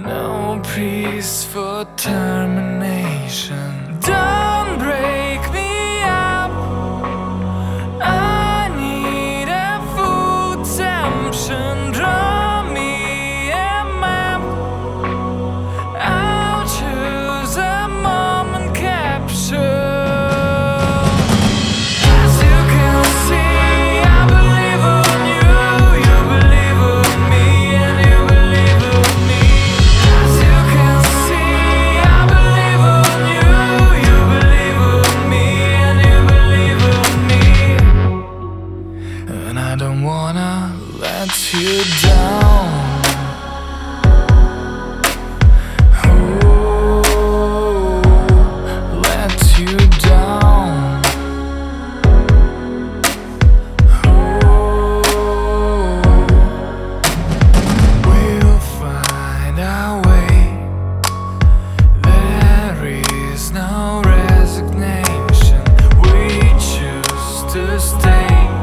No peace for termination. Don't break me up. I need a full attention. Draw me a map. I'll choose a moment capture. I don't wanna let you down. Oh, let you down. Oh, we'll find our way. There is no resignation. We choose to stay.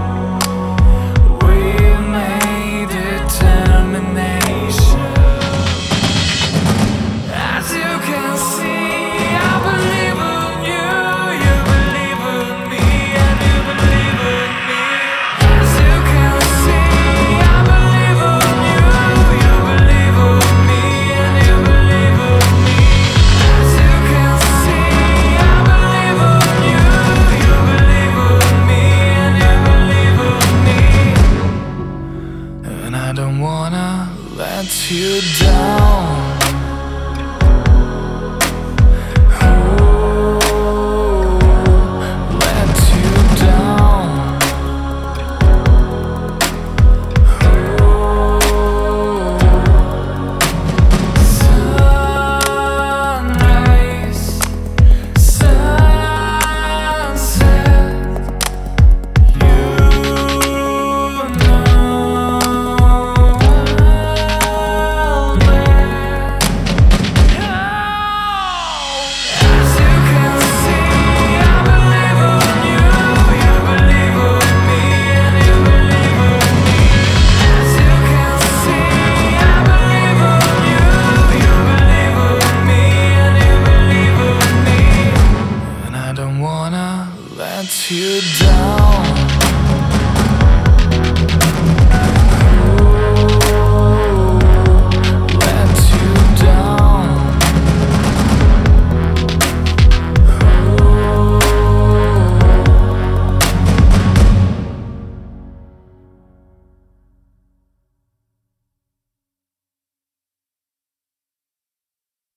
I don't wanna let you down. Let you down.